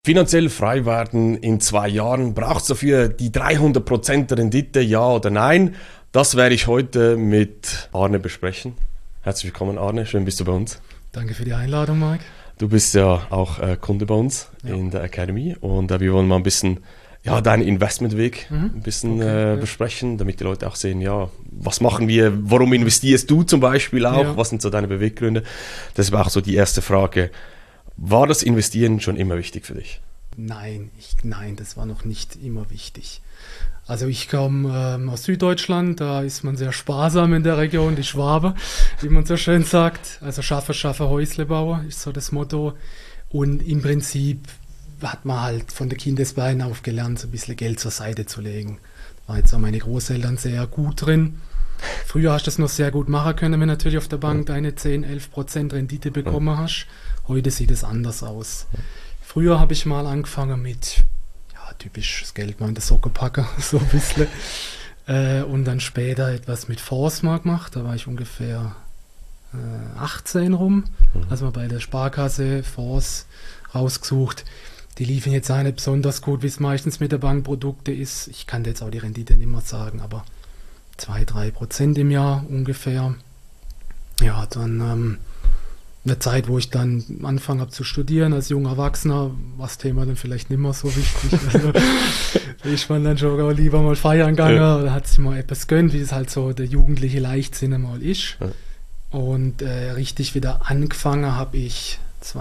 Finanziell frei werden in 2 Jahren, braucht es dafür die 300% Rendite, ja oder nein? Das werde ich heute mit Arne besprechen. Herzlich willkommen, Arne, schön bist du bei uns. Danke für die Einladung, Mike. Du bist ja auch Kunde bei uns in der Academy und wir wollen mal ein bisschen deinen Investmentweg ein bisschen besprechen, damit die Leute auch sehen, was machen wir, warum investierst du zum Beispiel auch, was sind so deine Beweggründe? Das war auch so die erste Frage. War das Investieren schon immer wichtig für dich? Nein, das war noch nicht immer wichtig. Also ich komme aus Süddeutschland, da ist man sehr sparsam in der Region, die Schwabe, wie man so schön sagt. Also schaffe, Häusle bauen, ist so das Motto. Und im Prinzip hat man halt von der Kindesbeinen auf gelernt, so ein bisschen Geld zur Seite zu legen. Da waren jetzt auch meine Großeltern sehr gut drin. Früher hast du das noch sehr gut machen können, wenn du natürlich auf der Bank deine 10-11% Rendite bekommen hast. Heute sieht es anders aus. Früher habe ich mal angefangen mit, typisch das Geld mal in der Socke packen, so ein bisschen. Und dann später etwas mit Fonds mal gemacht. Da war ich ungefähr 18 rum. Also mal bei der Sparkasse Fonds rausgesucht. Die liefen jetzt auch nicht besonders gut, wie es meistens mit der Bankprodukte ist. Ich kann jetzt auch die Rendite nicht mehr sagen, aber 2-3% im Jahr ungefähr. Ja, dann eine Zeit, wo ich dann angefangen habe zu studieren als junger Erwachsener, war das Thema dann vielleicht nicht mehr so wichtig. Also, ich war dann schon lieber mal feiern gegangen oder hat sich mal etwas gönnt, wie es halt so der jugendliche Leichtsinn mal ist. Ja. Und richtig wieder angefangen habe ich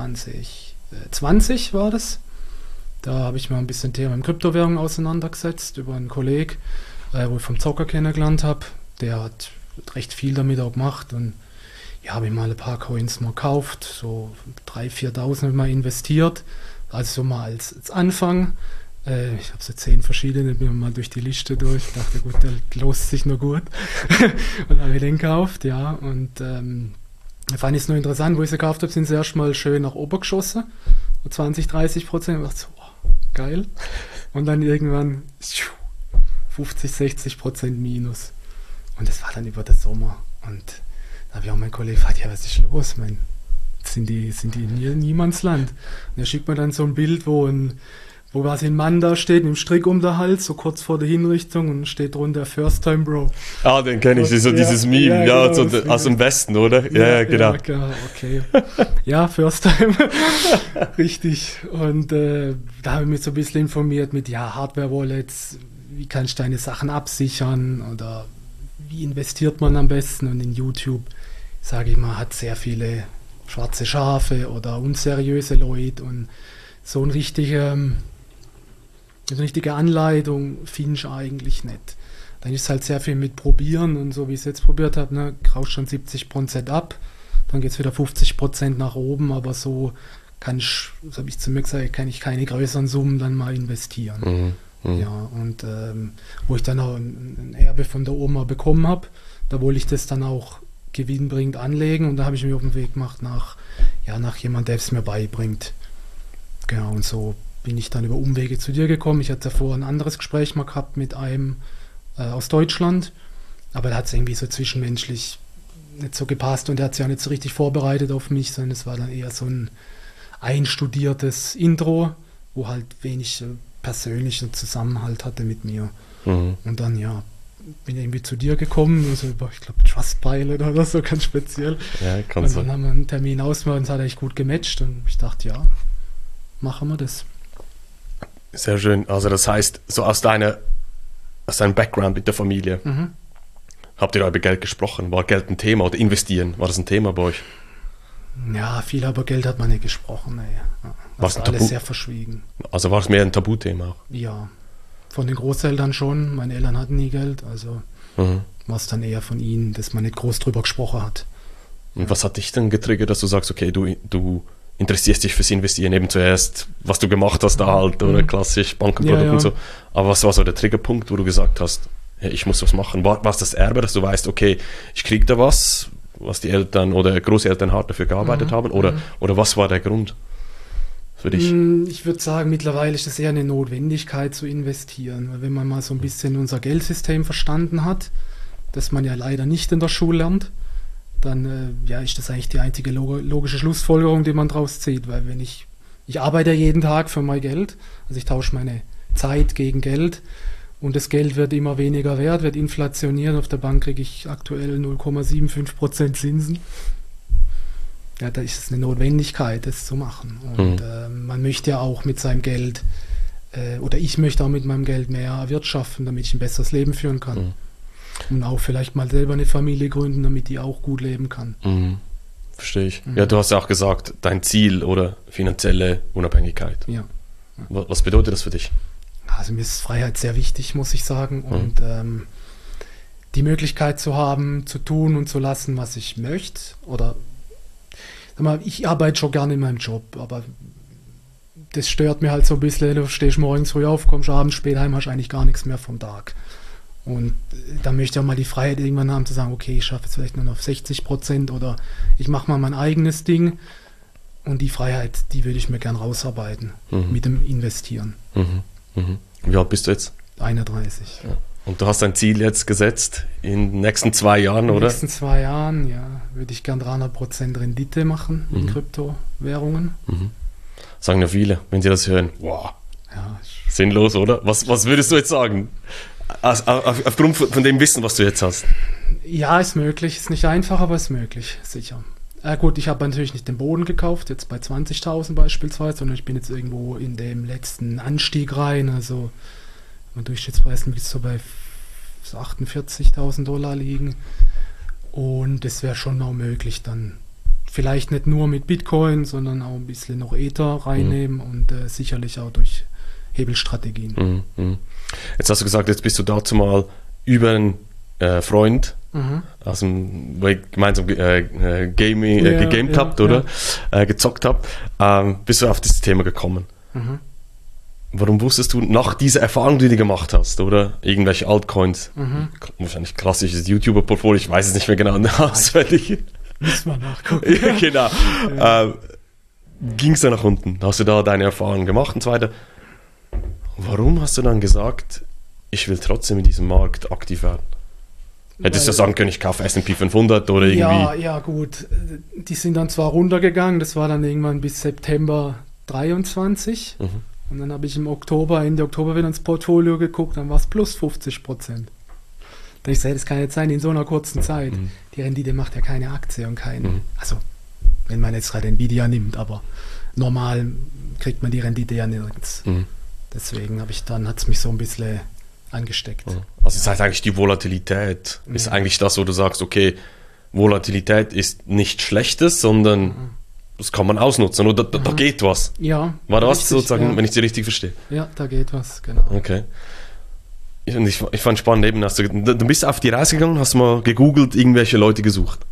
2020 war das. Da habe ich mal ein bisschen Thema mit Kryptowährungen auseinandergesetzt über einen Kollegen, wo ich vom Zocker kennengelernt habe. Der hat recht viel damit auch gemacht und habe ich mal ein paar Coins mal gekauft, so 3.000, 4.000 mal investiert, also so mal als Anfang. Ich habe so 10 verschiedene, bin mal durch die Liste durch, dachte gut, der lost sich nur gut und habe ich den gekauft, und fand ich es nur interessant, wo ich sie gekauft habe, sind sie erstmal schön nach oben geschossen, so 20-30%, und dachte so, geil, und dann irgendwann 50-60% Minus und das war dann über den Sommer und da habe ich auch meinen Kollegen gefragt, was ist los, man? Sind die in Niemandsland? Und er schickt mir dann so ein Bild, wo quasi ein Mann da steht, mit dem Strick um den Hals, so kurz vor der Hinrichtung und steht drunter First Time Bro. Ah, den kenne ich, so dieses Meme, genau, so aus dem Westen, oder? Ja, genau. Ja, okay. Ja, First Time, richtig. Und da habe ich mich so ein bisschen informiert mit, Hardware-Wallets, wie kannst du deine Sachen absichern oder wie investiert man am besten? Und in YouTube, sage ich mal, hat sehr viele schwarze Schafe oder unseriöse Leute und so eine richtige Anleitung finde ich eigentlich nicht. Dann ist es halt sehr viel mit Probieren und so wie ich es jetzt probiert habe, kraust schon 70% ab, dann geht es wieder 50% nach oben, aber so so habe ich zu mir gesagt, kann ich keine größeren Summen dann mal investieren. Ja, und wo ich dann auch ein Erbe von der Oma bekommen habe, da wollte ich das dann auch gewinnbringend anlegen und da habe ich mich auf den Weg gemacht nach jemandem, der es mir beibringt. Genau, und so bin ich dann über Umwege zu dir gekommen. Ich hatte davor ein anderes Gespräch mal gehabt mit einem aus Deutschland, aber da hat es irgendwie so zwischenmenschlich nicht so gepasst und der hat sich auch nicht so richtig vorbereitet auf mich, sondern es war dann eher so ein einstudiertes Intro, wo halt wenig persönlichen Zusammenhalt hatte mit mir. Und dann, bin ich irgendwie zu dir gekommen, also über, ich glaube, Trustpilot oder so, ganz speziell. Ja, kann und sein. Dann haben wir einen Termin ausgemacht und es hat echt gut gematcht und ich dachte, machen wir das. Sehr schön. Also das heißt, so aus deinem Background mit der Familie, habt ihr da über Geld gesprochen? War Geld ein Thema oder investieren? War das ein Thema bei euch? Ja, viel über Geld hat man nicht gesprochen. Das war alles sehr verschwiegen. Also war es mehr ein Tabuthema auch? Ja, von den Großeltern schon. Meine Eltern hatten nie Geld, also war es dann eher von ihnen, dass man nicht groß drüber gesprochen hat. Und was hat dich denn getriggert, dass du sagst, okay, du interessierst dich fürs Investieren, eben zuerst, was du gemacht hast da halt, oder klassisch Bankenprodukte und so. Aber was war so der Triggerpunkt, wo du gesagt hast, ich muss was machen? War es das Erbe, dass du weißt, okay, ich krieg da was die Eltern oder Großeltern hart dafür gearbeitet haben? Oder was war der Grund für dich? Ich würde sagen, mittlerweile ist es eher eine Notwendigkeit zu investieren. Weil wenn man mal so ein bisschen unser Geldsystem verstanden hat, das man ja leider nicht in der Schule lernt, dann ist das eigentlich die einzige logische Schlussfolgerung, die man daraus zieht. Weil wenn ich ich arbeite jeden Tag für mein Geld. Also ich tausche meine Zeit gegen Geld und das Geld wird immer weniger wert, wird inflationiert. Auf der Bank kriege ich aktuell 0,75% Zinsen. Ja, da ist es eine Notwendigkeit, das zu machen. Und man möchte ja auch mit seinem Geld, oder ich möchte auch mit meinem Geld mehr erwirtschaften, damit ich ein besseres Leben führen kann. Und auch vielleicht mal selber eine Familie gründen, damit die auch gut leben kann. Verstehe ich. Ja, du hast ja auch gesagt, dein Ziel oder finanzielle Unabhängigkeit. Ja. Was bedeutet das für dich? Also mir ist Freiheit sehr wichtig, muss ich sagen. Und die Möglichkeit zu haben, zu tun und zu lassen, was ich möchte. Oder sag mal, ich arbeite schon gerne in meinem Job, aber das stört mir halt so ein bisschen. Du stehst morgens früh auf, kommst abends spät heim, hast eigentlich gar nichts mehr vom Tag. Und da möchte ich auch mal die Freiheit irgendwann haben, zu sagen, okay, ich schaffe jetzt vielleicht nur noch 60% oder ich mache mal mein eigenes Ding. Und die Freiheit, die würde ich mir gern rausarbeiten mit dem Investieren. Wie alt bist du jetzt? 31. Ja. Und du hast ein Ziel jetzt gesetzt in den nächsten 2 Jahren, oder? In den nächsten 2 Jahren, ja, würde ich gern 300% Rendite machen in Kryptowährungen. Sagen ja viele, wenn sie das hören, wow, ja, sinnlos, oder? Was würdest du jetzt sagen? Aufgrund von dem Wissen, was du jetzt hast. Ja, ist möglich. Ist nicht einfach, aber ist möglich, sicher. Gut, ich habe natürlich nicht den Boden gekauft, jetzt bei 20.000 beispielsweise, sondern ich bin jetzt irgendwo in dem letzten Anstieg rein. Also mein Durchschnittspreis müsste so bei 48.000 Dollar liegen. Und es wäre schon auch möglich, dann vielleicht nicht nur mit Bitcoin, sondern auch ein bisschen noch Ether reinnehmen und sicherlich auch durch Hebelstrategien. Jetzt hast du gesagt, jetzt bist du dazu mal über einen Freund aus dem, wo ich gemeinsam gegamed habt, oder? Gezockt habt, bist du auf das Thema gekommen. Warum wusstest du nach dieser Erfahrung, die du gemacht hast, oder? Irgendwelche Altcoins, wahrscheinlich klassisches YouTuber-Portfolio, ich weiß es nicht mehr genau auswendig. Müssen wir nachgucken. Genau. Ging es da nach unten? Hast du da deine Erfahrungen gemacht und so weiter? Warum hast du dann gesagt, ich will trotzdem in diesem Markt aktiv werden? Hättest du ja sagen können, ich kaufe S&P 500 oder irgendwie? Ja, gut. Die sind dann zwar runtergegangen, das war dann irgendwann bis September 23. Und dann habe ich Ende Oktober wieder ins Portfolio geguckt, dann war es plus 50%. Da ich sage, das kann jetzt sein in so einer kurzen Zeit. Die Rendite macht ja keine Aktie und keine. Also, wenn man jetzt gerade Nvidia nimmt, aber normal kriegt man die Rendite ja nirgends. Deswegen hat es mich so ein bisschen angesteckt. Also das heißt eigentlich, die Volatilität ist eigentlich das, wo du sagst, okay, Volatilität ist nichts Schlechtes, sondern das kann man ausnutzen, oder da geht was. Ja. War das sozusagen, wenn ich sie richtig verstehe? Ja, da geht was, genau. Okay. Und ich fand spannend eben, du bist auf die Reise gegangen, hast mal gegoogelt, irgendwelche Leute gesucht.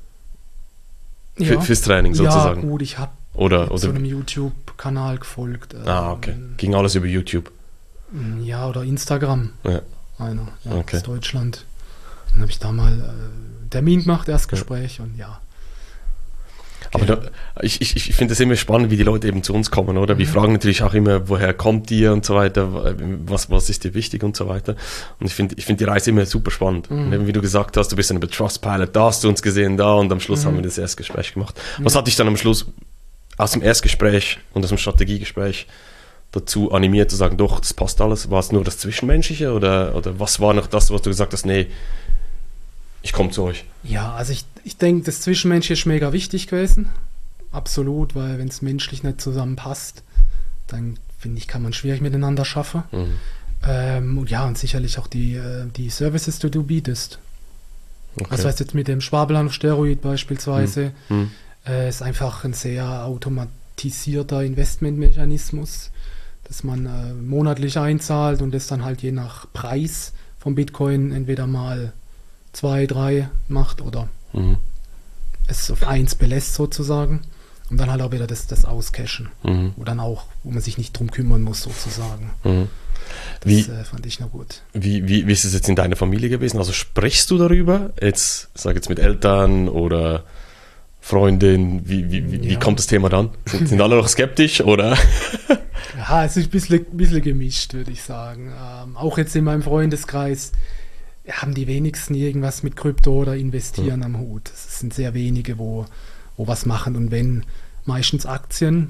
Fürs Training sozusagen. Ja, gut, ich habe so einem YouTube-Kanal gefolgt. Okay. Ging alles über YouTube? Ja, oder Instagram. Ja. Einer, aus Deutschland. Dann habe ich da mal Termin gemacht, Erstgespräch und ja. Aber ich finde es immer spannend, wie die Leute eben zu uns kommen, oder? Wir fragen natürlich auch immer, woher kommt ihr und so weiter, was ist dir wichtig und so weiter. Und ich finde die Reise immer super spannend. Und eben, wie du gesagt hast, du bist dann über Trustpilot, da hast du uns gesehen, da und am Schluss haben wir das Erstgespräch gemacht. Was hat dich dann am Schluss aus dem Erstgespräch und aus dem Strategiegespräch dazu animiert zu sagen, doch, das passt alles? War es nur das Zwischenmenschliche oder was war noch das, was du gesagt hast, nee, ich komme zu euch? Ja, also ich denke, das Zwischenmenschliche ist mega wichtig gewesen. Absolut, weil wenn es menschlich nicht zusammenpasst, dann finde ich, kann man schwierig miteinander schaffen. Und sicherlich auch die Services, die du bietest. Okay. Also jetzt mit dem Schwabelan auf Steroid beispielsweise, ist einfach ein sehr automatisierter Investmentmechanismus, dass man monatlich einzahlt und das dann halt je nach Preis vom Bitcoin entweder mal 2, 3 macht oder es auf 1 belässt sozusagen und dann halt auch wieder das auscashen, wo man sich nicht drum kümmern muss sozusagen. Das fand ich noch gut. Wie ist es jetzt in deiner Familie gewesen? Also sprichst du darüber? Sag jetzt mit Eltern oder Freundin, wie kommt das Thema dann? Sind alle noch skeptisch oder? Ja, es ist ein bisschen gemischt, würde ich sagen. Auch jetzt in meinem Freundeskreis haben die wenigsten irgendwas mit Krypto oder Investieren am Hut. Es sind sehr wenige, wo was machen und wenn, meistens Aktien.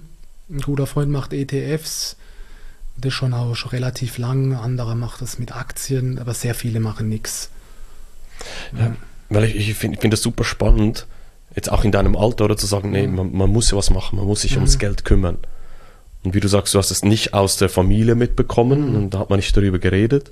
Ein guter Freund macht ETFs, das schon auch schon relativ lang. Ein anderer macht das mit Aktien, aber sehr viele machen nichts. Ja, weil ich find das super spannend, jetzt auch in deinem Alter, oder zu sagen, nee, man muss ja was machen, man muss sich ums Geld kümmern. Und wie du sagst, du hast es nicht aus der Familie mitbekommen und da hat man nicht darüber geredet.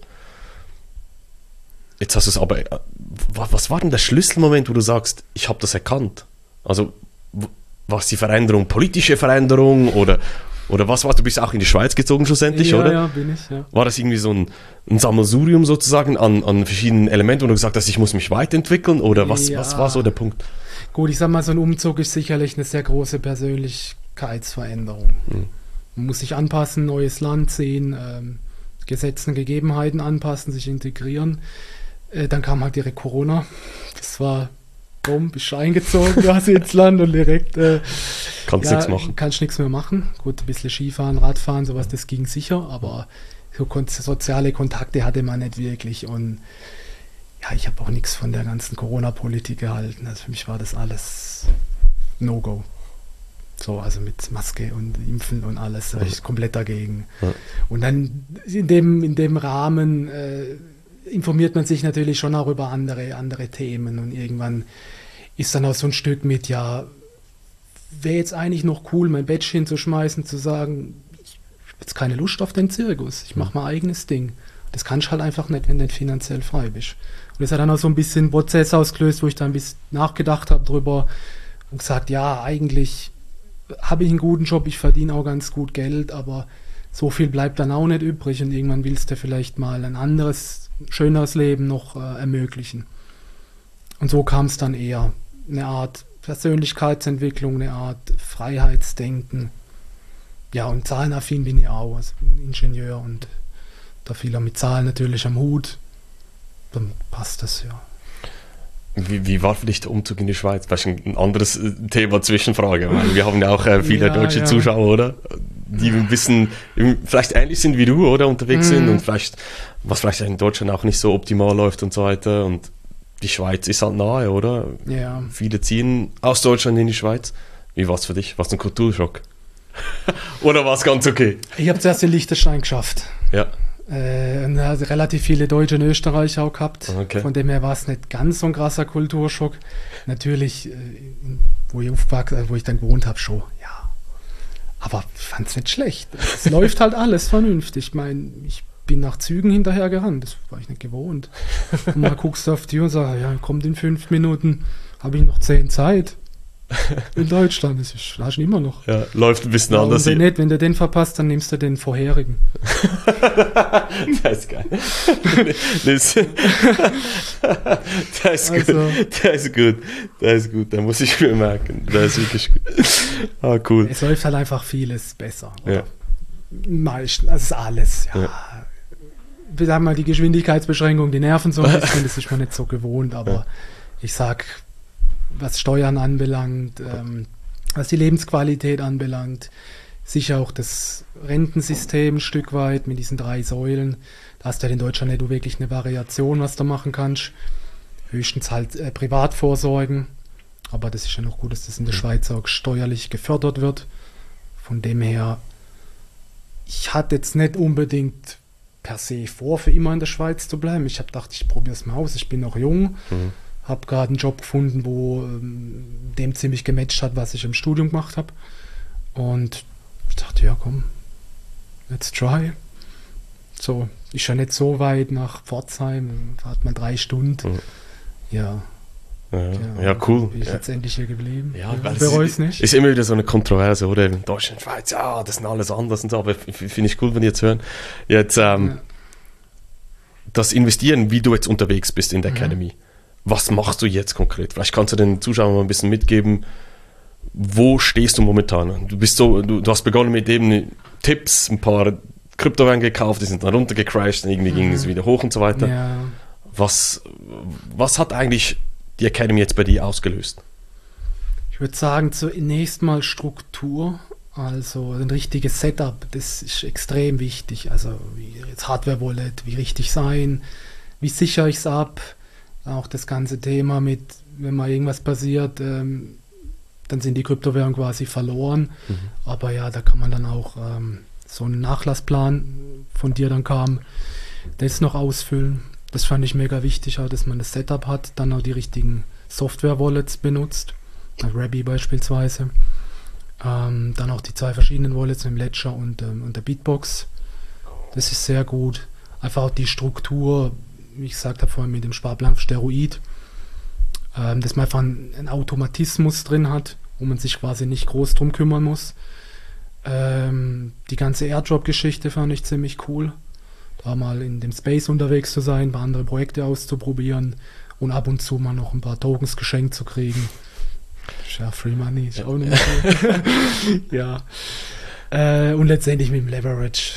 Jetzt hast du es aber, was war denn der Schlüsselmoment, wo du sagst, ich habe das erkannt? Also war es die Veränderung, politische Veränderung oder was war? Du bist auch in die Schweiz gezogen schlussendlich, ja, oder? Ja, bin ich, ja. War das irgendwie so ein Sammelsurium sozusagen an verschiedenen Elementen, wo du gesagt hast, ich muss mich weiterentwickeln oder was war so der Punkt? Gut, ich sag mal, so ein Umzug ist sicherlich eine sehr große Persönlichkeitsveränderung. Man muss sich anpassen, neues Land sehen, Gesetzen, Gegebenheiten anpassen, sich integrieren. Dann kam halt direkt Corona. Das war, bist du eingezogen, quasi ins Land und direkt kannst nichts machen. Kannst nichts mehr machen. Gut, ein bisschen Skifahren, Radfahren, sowas, das ging sicher, aber so soziale Kontakte hatte man nicht wirklich. Und ja, ich habe auch nichts von der ganzen Corona-Politik gehalten. Also für mich war das alles No-Go. So, also mit Maske und Impfen und alles, da war ich komplett dagegen. Ja. Und dann in dem Rahmen informiert man sich natürlich schon auch über andere Themen und irgendwann ist dann auch so ein Stück mit, ja, wäre jetzt eigentlich noch cool, mein Badge hinzuschmeißen, zu sagen, ich habe jetzt keine Lust auf den Zirkus, ich mache mein eigenes Ding. Das kannst du halt einfach nicht, wenn du nicht finanziell frei bist. Und das hat dann auch so ein bisschen einen Prozess ausgelöst, wo ich dann ein bisschen nachgedacht habe drüber und gesagt, ja, eigentlich habe ich einen guten Job, ich verdiene auch ganz gut Geld, aber so viel bleibt dann auch nicht übrig und irgendwann willst du vielleicht mal ein anderes, schöneres Leben noch ermöglichen. Und so kam es dann eher. Eine Art Persönlichkeitsentwicklung, eine Art Freiheitsdenken. Ja, und zahlenaffin bin ich auch, also bin Ingenieur und da viel auch mit Zahlen natürlich am Hut. Dann passt das, ja. Wie war für dich der Umzug in die Schweiz? Vielleicht ein anderes Thema, Zwischenfrage, weil wir haben ja auch viele deutsche Zuschauer, oder? Die ein bisschen vielleicht ähnlich sind wie du, oder? Unterwegs sind und was vielleicht in Deutschland auch nicht so optimal läuft und so weiter. Und die Schweiz ist halt nahe, oder? Ja. Viele ziehen aus Deutschland in die Schweiz. Wie war es für dich? War es ein Kulturschock? Oder war es ganz okay? Ich habe zuerst in Liechtenstein geschafft. Ja. Und also relativ viele Deutsche in Österreich auch gehabt. Okay. Von dem her war es nicht ganz so ein krasser Kulturschock. Natürlich, wo ich dann gewohnt habe, schon, ja. Aber ich fand es nicht schlecht. Es läuft halt alles vernünftig. Ich meine, ich bin nach Zügen hinterher gerannt. Das war ich nicht gewohnt. Und mal guckst du auf die Uhr und sagst, ja, kommt in 5 Minuten, habe ich noch 10 Zeit. In Deutschland, das hast du immer noch. Ja, läuft ein bisschen anders. Wenn du den verpasst, dann nimmst du den vorherigen. Das ist geil. Das ist gut. Da muss ich mir merken. Das ist wirklich gut. Cool. Es läuft halt einfach vieles besser. Ja. Meistens, das ist alles. Ja. Wir sagen mal, die Geschwindigkeitsbeschränkung, die nerven so ein bisschen, das ist man nicht so gewohnt, aber ich sag, was Steuern anbelangt, was die Lebensqualität anbelangt, sicher auch das Rentensystem ein Stück weit mit diesen 3 Säulen. Da hast du ja in Deutschland nicht wirklich eine Variation, was du machen kannst. Höchstens halt Privatvorsorgen. Aber das ist ja noch gut, dass das in der Schweiz auch steuerlich gefördert wird. Von dem her, ich hatte jetzt nicht unbedingt per se vor, für immer in der Schweiz zu bleiben. Ich habe gedacht, ich probiere es mal aus. Ich bin noch jung. Habe gerade einen Job gefunden, wo dem ziemlich gematcht hat, was ich im Studium gemacht habe. Und ich dachte, ja komm, let's try. So, ist ja nicht so weit nach Pforzheim, da hat man 3 Stunden. Ja, cool. Bin ich jetzt endlich hier geblieben. Ja, bereue es nicht. Ist immer wieder so eine Kontroverse, oder? In Deutschland, Schweiz, ja, das sind alles anders und so, aber finde ich cool, wenn die jetzt hören. Jetzt, das Investieren, wie du jetzt unterwegs bist in der Academy. Was machst du jetzt konkret? Vielleicht kannst du den Zuschauern mal ein bisschen mitgeben, wo stehst du momentan? Du hast begonnen mit eben Tipps, ein paar Kryptowährungen gekauft, die sind dann runtergecrashed, dann irgendwie ging es wieder hoch und so weiter. Ja. Was hat eigentlich die Academy jetzt bei dir ausgelöst? Ich würde sagen, zunächst mal Struktur, also ein richtiges Setup, das ist extrem wichtig. Also wie jetzt Hardware-Wallet, wie richtig sein, wie sichere ich es ab. Auch das ganze Thema mit, wenn mal irgendwas passiert, dann sind die Kryptowährungen quasi verloren. Aber ja, da kann man dann auch so einen Nachlassplan von dir dann kam, das noch ausfüllen. Das fand ich mega wichtig, auch, dass man das Setup hat, dann auch die richtigen Software-Wallets benutzt, Rabby beispielsweise. Dann auch die 2 verschiedenen Wallets, im Ledger und der Bitbox. Das ist sehr gut. Einfach auch die Struktur, wie ich gesagt habe vorhin mit dem Sparplan auf Steroid, dass man einfach einen Automatismus drin hat, wo man sich quasi nicht groß drum kümmern muss. Die ganze Airdrop-Geschichte fand ich ziemlich cool. Da mal in dem Space unterwegs zu sein, ein paar andere Projekte auszuprobieren und ab und zu mal noch ein paar Tokens geschenkt zu kriegen. Ja, Free Money ist auch nicht so. Ja. Und letztendlich mit dem Leverage.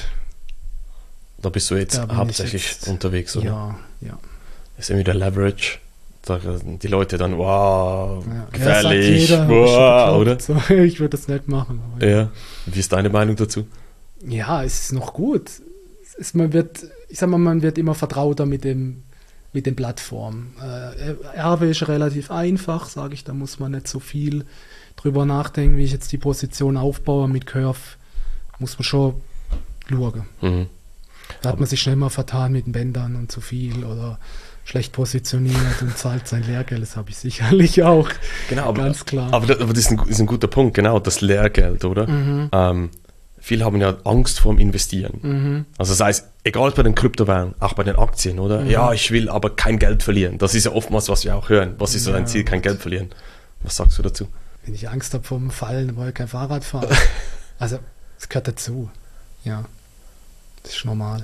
Da bist du jetzt hauptsächlich unterwegs, oder? Ja. Das ist irgendwie der Leverage. Da die Leute dann, wow, gefährlich, jeder, wow, oder? So, ich würde das nicht machen. Ja. Wie ist deine Meinung dazu? Ja, es ist noch gut. Man wird immer vertrauter mit den Plattformen. Aave ist relativ einfach, sage ich, da muss man nicht so viel drüber nachdenken, wie ich jetzt die Position aufbaue. Mit Curve muss man schon schauen. Da hat man sich schnell mal vertan mit den Bändern und zu viel oder schlecht positioniert und zahlt sein Lehrgeld. Das habe ich sicherlich auch. Genau, ganz klar. Aber das ist ein guter Punkt, genau, das Lehrgeld, oder? Viele haben ja Angst vorm Investieren. Also das heißt, egal bei den Kryptowährungen, auch bei den Aktien, oder? Ja, ich will aber kein Geld verlieren. Das ist ja oftmals, was wir auch hören. Was ist so dein Ziel? Kein Geld verlieren. Was sagst du dazu? Wenn ich Angst habe vom Fallen, dann wollte ich kein Fahrrad fahren. Also, das gehört dazu. Ja, das ist normal.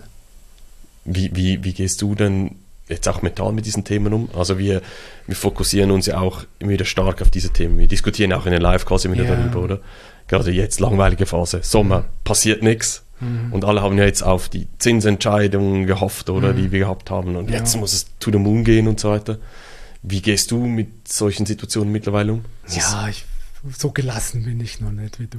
Wie gehst du denn jetzt auch mental mit diesen Themen um? Also wir fokussieren uns ja auch immer wieder stark auf diese Themen. Wir diskutieren auch in den Live-Calls immer wieder darüber, oder? Gerade jetzt langweilige Phase, Sommer, passiert nichts. Und alle haben ja jetzt auf die Zinsentscheidungen gehofft, oder, die wir gehabt haben. Und jetzt muss es to the moon gehen und so weiter. Wie gehst du mit solchen Situationen mittlerweile um? Ja, so gelassen bin ich noch nicht wie du.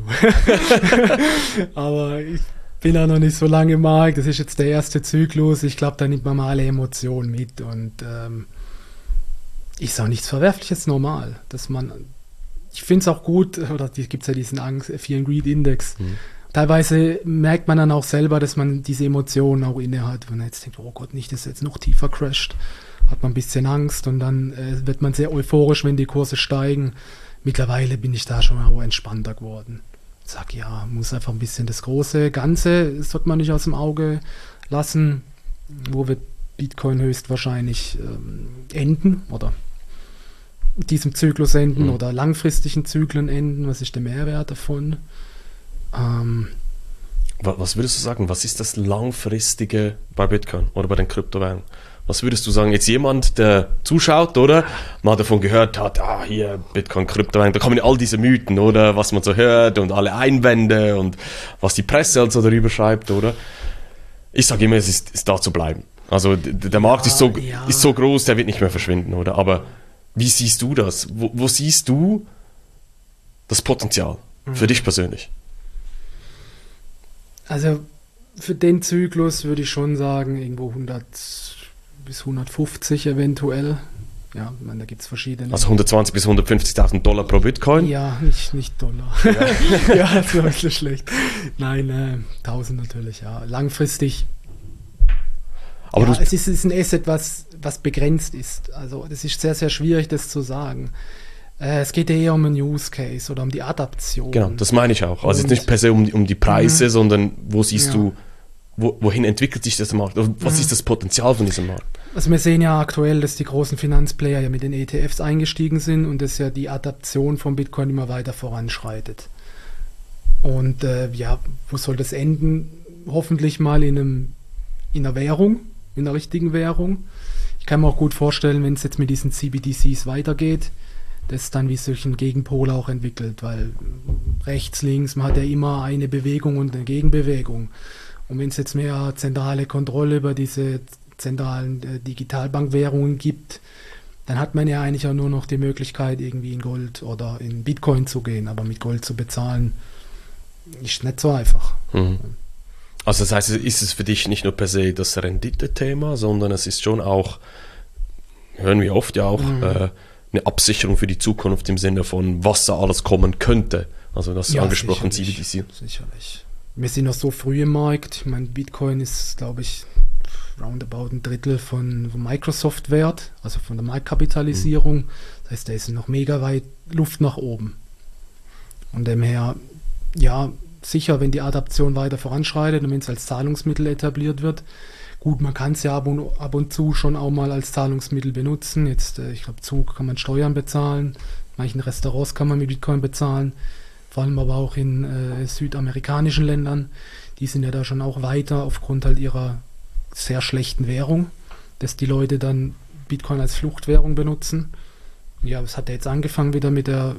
Aber ich bin auch noch nicht so lange im Markt. Das ist jetzt der erste Zyklus. Ich glaube, da nimmt man mal alle Emotionen mit. Und ist auch nichts Verwerfliches, normal. Ich finde es auch gut, oder gibt es ja diesen Fear and Greed Index. Teilweise merkt man dann auch selber, dass man diese Emotionen auch inne hat. Wenn man jetzt denkt, oh Gott, nicht, dass es jetzt noch tiefer crasht, hat man ein bisschen Angst und dann wird man sehr euphorisch, wenn die Kurse steigen. Mittlerweile bin ich da schon auch entspannter geworden. Ich sage, ja, muss einfach ein bisschen das große Ganze, das sollte man nicht aus dem Auge lassen. Wo wird Bitcoin höchstwahrscheinlich enden oder diesem Zyklus enden oder langfristigen Zyklen enden? Was ist der Mehrwert davon? Was würdest du sagen, was ist das Langfristige bei Bitcoin oder bei den Kryptowährungen? Was würdest du sagen, jetzt jemand, der zuschaut, oder, mal davon gehört hat, hier Bitcoin, Kryptowährungen, da kommen ja all diese Mythen, oder, was man so hört und alle Einwände und was die Presse also darüber schreibt, oder? Ich sage immer, es ist da zu bleiben. Also der Markt ist so groß, der wird nicht mehr verschwinden, oder? Aber wie siehst du das? Wo siehst du das Potenzial für dich persönlich? Also für den Zyklus würde ich schon sagen, irgendwo 100 bis 150 eventuell. Ja, ich meine, da gibt es verschiedene. Also 120 bis 150.000 Dollar pro Bitcoin? Ja, nicht Dollar. Ja, das ist ein bisschen schlecht. Nein, 1000 natürlich, ja. Langfristig. Aber ja, es ist ein Asset, was begrenzt ist. Also das ist sehr, sehr schwierig, das zu sagen. Es geht eher um einen Use Case oder um die Adaption. Genau, das meine ich auch. Also jetzt nicht per se um die Preise, sondern wo siehst du, wohin entwickelt sich das Markt? Was ist das Potenzial von diesem Markt? Also wir sehen ja aktuell, dass die großen Finanzplayer ja mit den ETFs eingestiegen sind und dass ja die Adaption von Bitcoin immer weiter voranschreitet. Und wo soll das enden? Hoffentlich mal in einer Währung, in einer richtigen Währung. Ich kann mir auch gut vorstellen, wenn es jetzt mit diesen CBDCs weitergeht, das dann wie sich ein Gegenpol auch entwickelt, weil rechts, links, man hat ja immer eine Bewegung und eine Gegenbewegung. Und wenn es jetzt mehr zentrale Kontrolle über diese zentralen Digitalbankwährungen gibt, dann hat man ja eigentlich auch nur noch die Möglichkeit, irgendwie in Gold oder in Bitcoin zu gehen, aber mit Gold zu bezahlen, ist nicht so einfach. Also das heißt, ist es für dich nicht nur per se das Rendite-Thema, sondern es ist schon auch, hören wir oft ja auch, eine Absicherung für die Zukunft im Sinne von, was da alles kommen könnte. Also das angesprochen, CBDC. Sicherlich. Wir sind noch so früh im Markt. Ich meine, Bitcoin ist, glaube ich, roundabout ein Drittel von Microsoft wert, also von der Marktkapitalisierung. Das heißt, da ist noch mega weit Luft nach oben. Und daher, ja, sicher, wenn die Adaption weiter voranschreitet und wenn es als Zahlungsmittel etabliert wird. Gut, man kann es ja ab und zu schon auch mal als Zahlungsmittel benutzen. Jetzt, ich glaube, Zug kann man Steuern bezahlen. Manchen Restaurants kann man mit Bitcoin bezahlen. Vor allem aber auch in südamerikanischen Ländern. Die sind ja da schon auch weiter aufgrund halt ihrer sehr schlechten Währung, dass die Leute dann Bitcoin als Fluchtwährung benutzen. Ja, es hat ja jetzt angefangen wieder mit der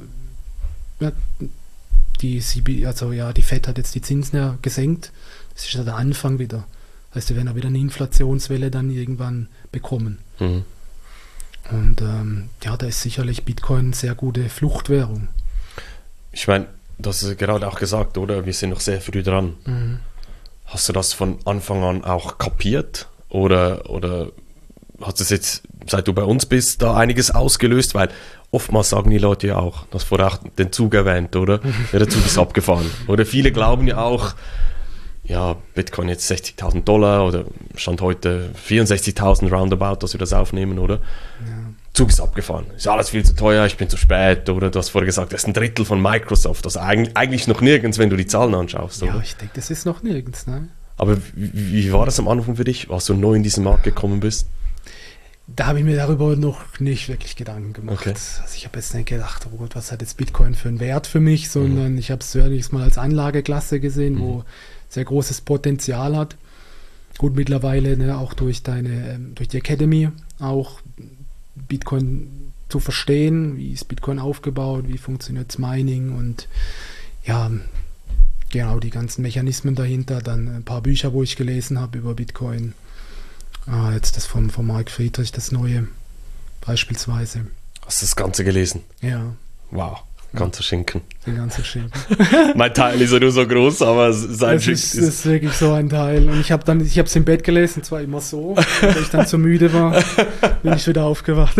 die Fed hat jetzt die Zinsen ja gesenkt. Das ist ja der Anfang wieder. Das heißt, wir werden auch wieder eine Inflationswelle dann irgendwann bekommen. Mhm. Und da ist sicherlich Bitcoin eine sehr gute Fluchtwährung. Ich meine, du hast es gerade auch gesagt, oder? Wir sind noch sehr früh dran. Mhm. Hast du das von Anfang an auch kapiert? Oder hat es jetzt, seit du bei uns bist, da einiges ausgelöst? Weil oftmals sagen die Leute ja auch, das vorher auch den Zug erwähnt, oder? Ja, der Zug ist abgefahren. Oder viele glauben ja auch, ja, Bitcoin jetzt $60.000 oder Stand heute 64.000 roundabout, dass wir das aufnehmen, oder? Ja. Zug ist abgefahren. Ist alles viel zu teuer, ich bin zu spät, oder? Du hast vorher gesagt, das ist ein Drittel von Microsoft. Das ist eigentlich noch nirgends, wenn du die Zahlen anschaust, oder? Ja, ich denke, das ist noch nirgends, ne? Aber wie war das am Anfang für dich, als du neu in diesen Markt gekommen bist? Da habe ich mir darüber noch nicht wirklich Gedanken gemacht. Okay. Also ich habe jetzt nicht gedacht, oh Gott, was hat jetzt Bitcoin für einen Wert für mich, sondern ich habe es zunächst mal als Anlageklasse gesehen, wo sehr großes Potenzial hat. Gut, mittlerweile, ne, auch durch die Academy auch Bitcoin zu verstehen, wie ist Bitcoin aufgebaut, wie funktioniert das Mining und ja, genau die ganzen Mechanismen dahinter. Dann ein paar Bücher, wo ich gelesen habe über Bitcoin. Jetzt das von Mark Friedrich, das neue beispielsweise. Hast du das Ganze gelesen? Ja. Wow, ganzer Schinken. Den ganzen Schinken. Mein Teil ist ja nur so groß, aber sein Schinken ist wirklich so ein Teil. Und ich habe es im Bett gelesen, zwar immer so, weil ich dann zu müde war, bin ich wieder aufgewacht.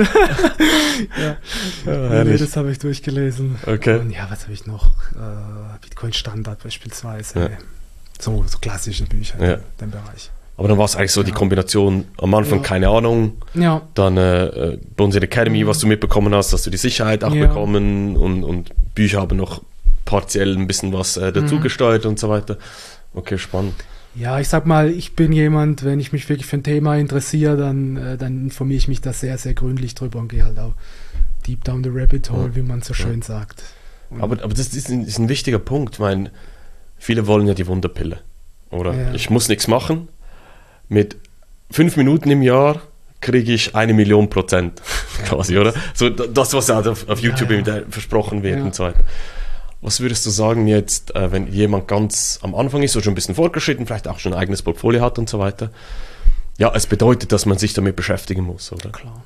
Nee, das habe ich durchgelesen. Okay. Und ja, was habe ich noch? Bitcoin Standard beispielsweise. Ja. So klassische Bücher in dem Bereich. Aber dann war es eigentlich so die Kombination, am Anfang keine Ahnung, dann bei uns in der Academy, was du mitbekommen hast, hast du die Sicherheit auch bekommen und Bücher haben noch partiell ein bisschen was dazugesteuert und so weiter. Okay, spannend. Ja, ich sag mal, ich bin jemand, wenn ich mich wirklich für ein Thema interessiere, dann informiere ich mich da sehr, sehr gründlich drüber und gehe halt auch deep down the rabbit hole, wie man so schön sagt. Aber das ist ein wichtiger Punkt, ich meine, viele wollen ja die Wunderpille, oder? Ja. Ich muss nichts machen. Mit 5 Minuten im Jahr kriege ich 1.000.000% quasi, oder? So das, was halt auf YouTube versprochen wird und so weiter. Was würdest du sagen jetzt, wenn jemand ganz am Anfang ist oder schon ein bisschen fortgeschritten, vielleicht auch schon ein eigenes Portfolio hat und so weiter? Ja, es bedeutet, dass man sich damit beschäftigen muss, oder? Klar.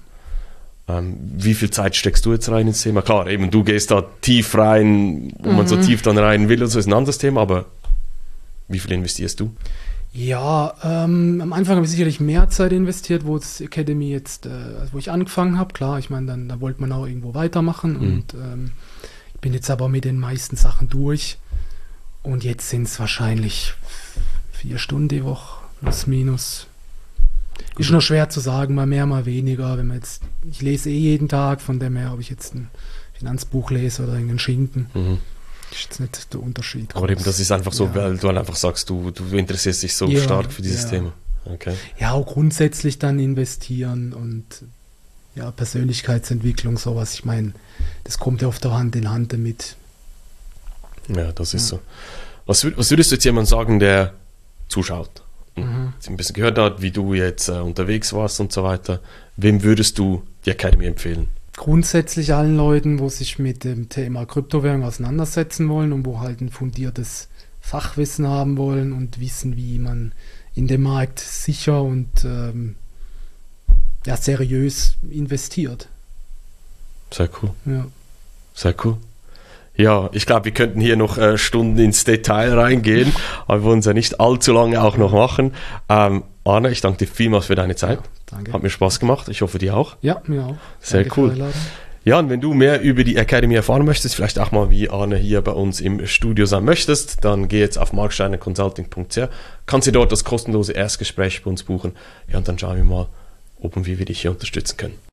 Wie viel Zeit steckst du jetzt rein ins Thema? Klar, eben du gehst da tief rein, wo man so tief dann rein will und so, ist ein anderes Thema, aber wie viel investierst du? Ja, am Anfang habe ich sicherlich mehr Zeit investiert, wo das Academy jetzt, wo ich angefangen habe. Klar, ich meine, da wollte man auch irgendwo weitermachen und ich bin jetzt aber mit den meisten Sachen durch und jetzt sind es wahrscheinlich 4 Stunden die Woche, plus minus. Ist noch schwer zu sagen, mal mehr, mal weniger. Ich lese jeden Tag, von dem her, ob ich jetzt ein Finanzbuch lese oder einen Schinken. Ist jetzt nicht der Unterschied. Aber eben, das ist einfach so, weil du halt einfach sagst, du interessierst dich so stark für dieses Thema. Okay. Ja, auch grundsätzlich dann investieren und Persönlichkeitsentwicklung, sowas. Ich meine, das kommt ja oft auch Hand in Hand damit. Ja, das ist so. Was würdest du jetzt jemandem sagen, der zuschaut und ein bisschen gehört hat, wie du jetzt unterwegs warst und so weiter? Wem würdest du die Academy empfehlen? Grundsätzlich allen Leuten, wo sich mit dem Thema Kryptowährung auseinandersetzen wollen und wo halt ein fundiertes Fachwissen haben wollen und wissen, wie man in dem Markt sicher und seriös investiert. Sehr cool. Ja. Sehr cool. Ja, ich glaube, wir könnten hier noch Stunden ins Detail reingehen, aber wir wollen es ja nicht allzu lange auch noch machen. Arne, ich danke dir vielmals für deine Zeit. Ja, danke. Hat mir Spaß gemacht. Ich hoffe, dir auch. Ja, mir auch. Sehr danke cool. Ja, und wenn du mehr über die Academy erfahren möchtest, vielleicht auch mal wie Arne hier bei uns im Studio sein möchtest, dann geh jetzt auf marksteinerconsulting.ch, kannst du dort das kostenlose Erstgespräch bei uns buchen. Ja, und dann schauen wir mal, ob und wie wir dich hier unterstützen können.